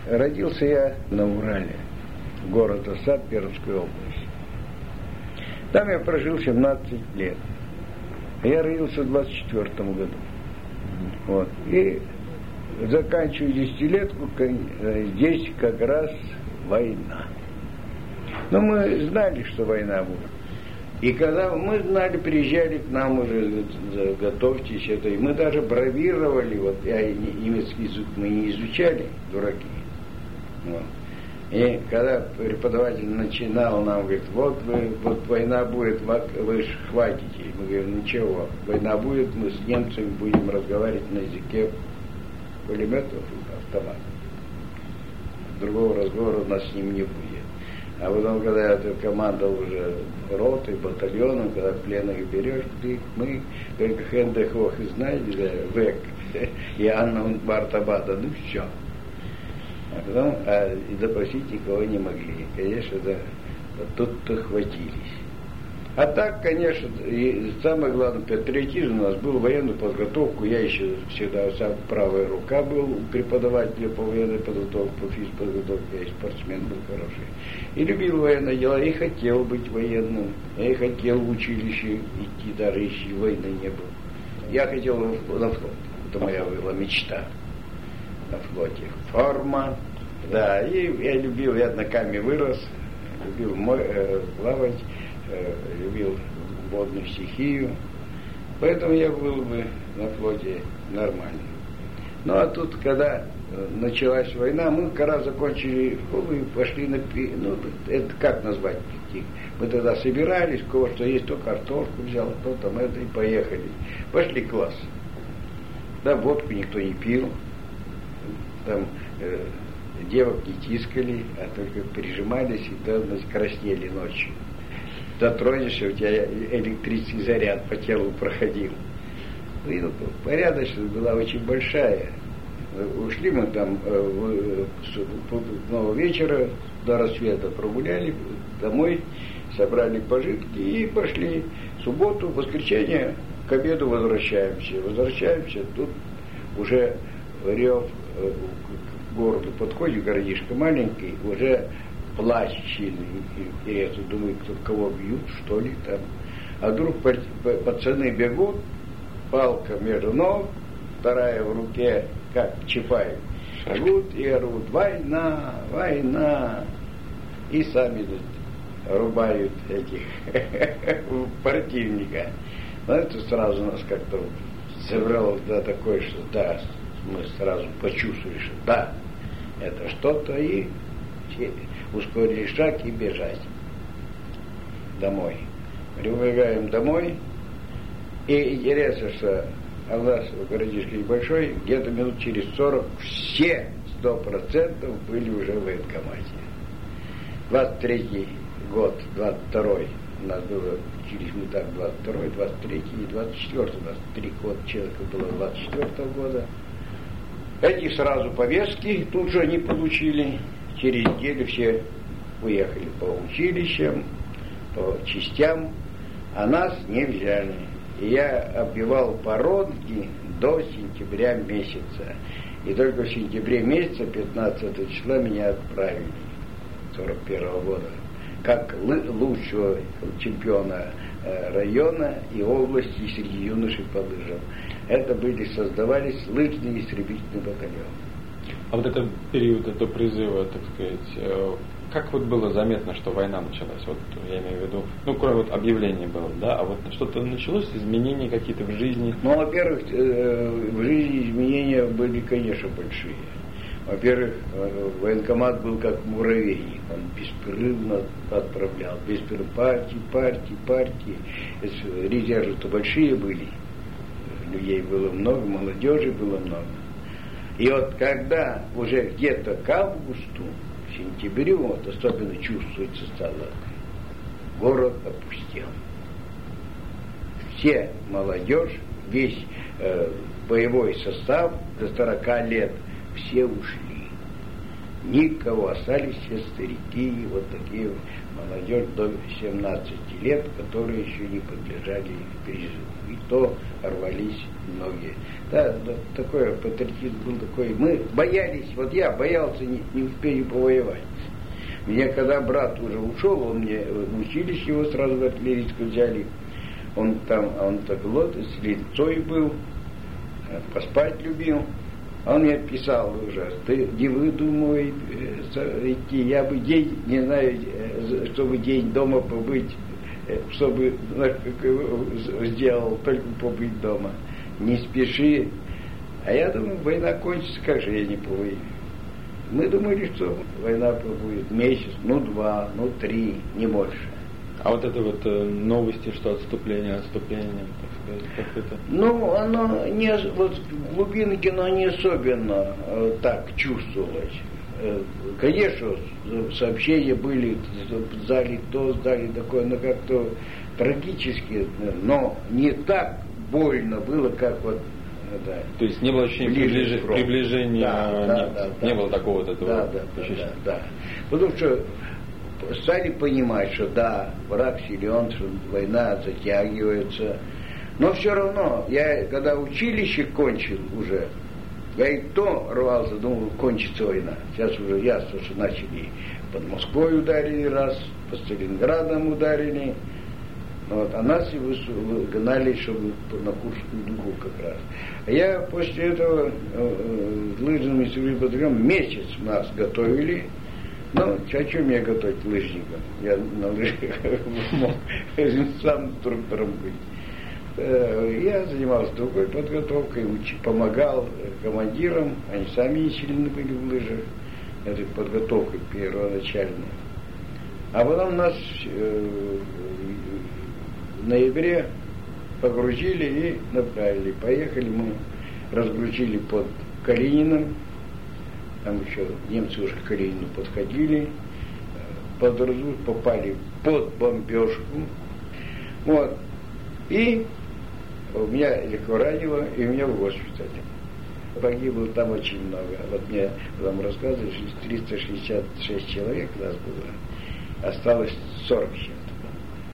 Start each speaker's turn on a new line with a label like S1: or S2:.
S1: Родился я на Урале, город Осад, Пермской области. Там я прожил 17 лет. Я родился в 24 году. Вот. И заканчиваю десятилетку, здесь как раз война. Но мы знали, что война будет. И когда мы знали, приезжали к нам уже, готовьтесь, это, и мы даже бравировали, вот я немецкий язык мы не изучали, дураки. Вот. И когда преподаватель начинал нам, говорит, вот война будет, вы ж хватите. Мы говорим, ничего, война будет, мы с немцами будем разговаривать на языке пулеметов и автоматов. Другого разговора у нас с ним не будет. А потом, когда я командовал уже ротой, батальоном, когда пленных берешь, мы только Хендехох и знаете, Век и Анна Бартабада, ну все. А потом и допросить никого не могли. Конечно, да, тут-то хватились. А так, конечно, и самое главное, патриотизм у нас был, военную подготовку. Я еще всегда сам правая рука был преподавателем по военной подготовке, по физподготовке. Я и спортсмен был хороший. И любил военные дела, и хотел быть военным. Я и хотел в училище идти, даже если войны не было. Я хотел на флот. Это моя была мечта. На флоте. Форма. Да, и я любил, я на Каме вырос, любил плавать, любил водную стихию. Поэтому я был бы на флоте нормально. Ну а тут, когда началась война, мы как раз закончили школу и пошли на... Ну, это как назвать? Мы тогда собирались, кого что есть, то картошку взял, то там это, и поехали. Пошли в класс. Да, водку никто не пил. Там девок не тискали, а только прижимались и да, краснели ночью. Дотронешься, у тебя электрический заряд по телу проходил. И порядочность была очень большая. Ушли мы там нового вечера, до рассвета прогуляли, домой, собрали пожитки и пошли. В субботу, в воскресенье к обеду возвращаемся. Тут уже рев к городу подходит, городишко маленький, уже плач сильный, интересно, думаю, кого бьют, что ли там. А вдруг пацаны бегут, палка между ног, вторая в руке, как Чапаев, жгут и орут, война, война, и сами рубают этих противника. Но это сразу нас как-то забрало до такой, что да, мы сразу почувствовали, что да, это что-то, и ускорили шаг и бежать домой. Прибегаем домой, и интересно, что у нас городишко небольшой, где-то минут через 40 все 100% были уже в военкомате. 23-й год, 22-й, у нас было, через мы так 22-й, 23-й и 24-й, у нас 3 года человека было 24-го года. Эти сразу повестки тут же они получили, через неделю все уехали по училищам, по частям, а нас не взяли. И я оббивал породки до сентября месяца. И только в сентябре месяца, 15 числа, меня отправили, 41-го года, как лучшего чемпиона района и области и среди юношей по лыжам. Это создавались лыжные истребительные батальоны.
S2: А вот этот период до призыва, так сказать, как вот было заметно, что война началась? Вот я имею в виду, ну, кроме вот объявления было, да, а вот что-то началось, изменения какие-то в жизни?
S1: Ну, во-первых, в жизни изменения были, конечно, большие. Во-первых, военкомат был как муравейник, он беспрерывно отправлял, беспрерывно партии. Резервы-то большие были, людей было много, молодежи было много. И вот когда уже где-то к августу, сентябрю, вот особенно чувствуется стало, город опустел. Все молодежь, весь боевой состав до 40 лет, все ушли. Никого. Остались все старики, вот такие молодежь до 17 лет, которые еще не подлежали призыву. И то рвались многие. Да, такой патриотизм был такой. Мы боялись, вот я боялся, не успею повоевать. Меня когда брат уже ушел, он мне в училище его сразу в артиллерийскую взяли. Он так с лицой был, поспать любил. Он мне писал уже, ты не выдумывай идти, я бы день, не знаю, чтобы день дома побыть, чтобы сделал, только побыть дома. Не спеши. А я думаю, война кончится, как же я не повоюю. Мы думали, что война будет месяц, 2, 3, не больше.
S2: А вот это вот новости, что отступление, так сказать, как это?
S1: Оно не, вот в глубинке, но не особенно так чувствовалось. Конечно, сообщения были, сдали то, сдали такое, но как-то трагически, но не так больно было, как вот. Да.
S2: То есть не было ощущения приближения, не было такого вот этого ощущения.
S1: Да. Потому что стали понимать, что да, враг силен, что война затягивается. Но все равно, я когда училище кончил уже, я и то рвался, думал, кончится война. Сейчас уже ясно, что начали под Москвой ударили раз, под Сталинградом ударили. Вот, а нас и выгнали, чтобы на Курскую дугу как раз. А я после этого лыжным институтом батальоном месяц нас готовили. Ну, а что меня готовить лыжником? Я на лыжах мог сам инструктором быть. Я занимался другой подготовкой, помогал командирам, они сами не сильно были в лыжах, этой подготовкой первоначальной. А потом нас в ноябре погрузили и направили. Поехали мы, разгрузили под Калининым, там еще немцы уже к Калинину подходили, попали под бомбежку. Вот. И меня легко ранило, и меня в госпитале. Погибло там очень много. Вот мне там рассказывали, что 366 человек у нас было, осталось 40 человек.